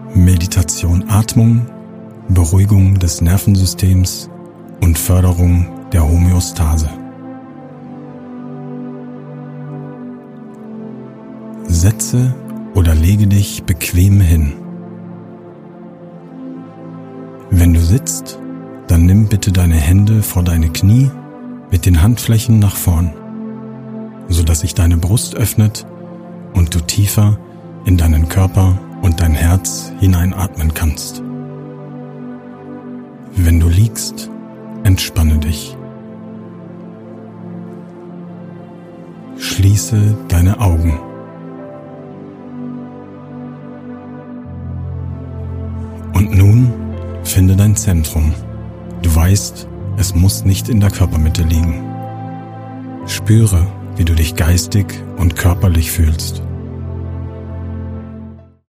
Meditation Atmung, Beruhigung des Nervensystems und Förderung der Homöostase. Setze oder lege dich bequem hin. Wenn du sitzt, dann nimm bitte deine Hände vor deine Knie mit den Handflächen nach vorn, sodass sich deine Brust öffnet und du tiefer in deinen Körper und dein Herz hineinatmen kannst. Wenn du liegst, entspanne dich. Schließe deine Augen. Und nun finde dein Zentrum. Du weißt, es muss nicht in der Körpermitte liegen. Spüre, wie du dich geistig und körperlich fühlst.